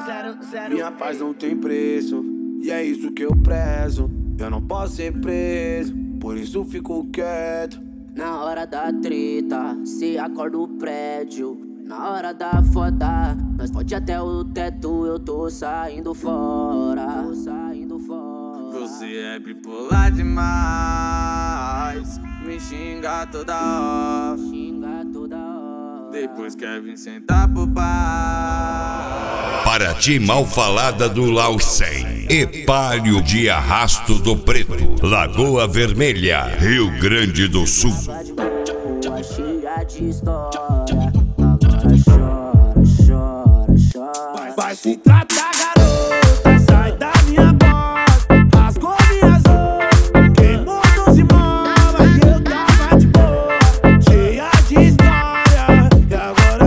Minha paz não tem preço, e é isso que eu prezo. Eu não posso ser preso, por isso fico quieto. Na hora da treta, se acorda o prédio. Na hora da foda, nós pode até o teto. Eu tô saindo fora. Você é bipolar demais, me xinga toda hora. Depois quer vir sentar pro bar. Paraty mal falada do Laucem, Epálio de Arrasto do Preto, Lagoa Vermelha, Rio Grande do Sul. Cheia de história, agora chora. Vai se tratar, garota, sai da minha porta. Rasgou minhas roupas, queimou 12 móveis. E eu tava de boa, cheia de história. E agora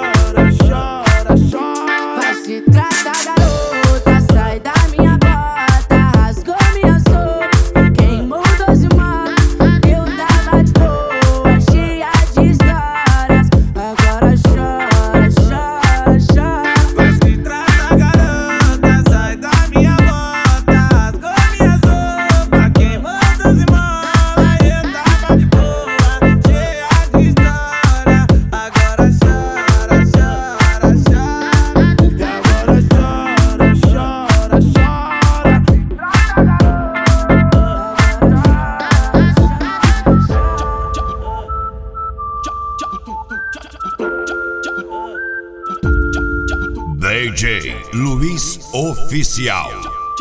chora. Vai se tratar, garota, sai da minha porta. Rasgou minhas roupas, queimou 12 móveis. Eu tava de boa, cheia de histórias. Agora chora. Vai se tratar, garota, sai da minha bota. Rasgou minhas roupas, queimou 12 molas. Eu tava de boa, cheia de história. Agora chora. E agora chora. DJ Luiz Oficial.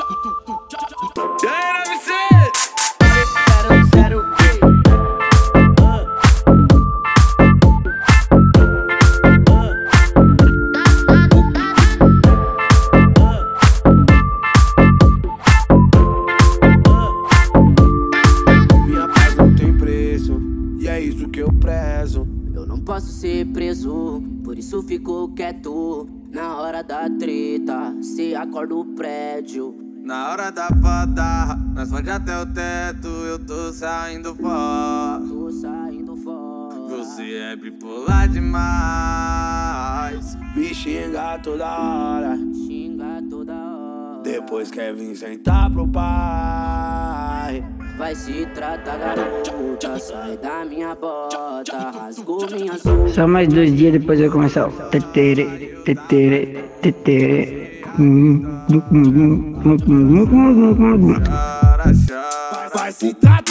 Minha paz não tem preço, e é isso que eu prezo. Eu não posso ser preso, por isso fico quieto. Na hora da treta, se acorda o prédio. Na hora da foda, nós pode até o teto. Eu tô saindo fora. Você é bipolar demais, Me xinga toda hora, depois quer vir sentar pro pai. Vai se tratar, garota, sai da minha bota. Rasgou minhas roupas. Só mais 2 dias depois vai começar o tetere. chora. Vai se tratar.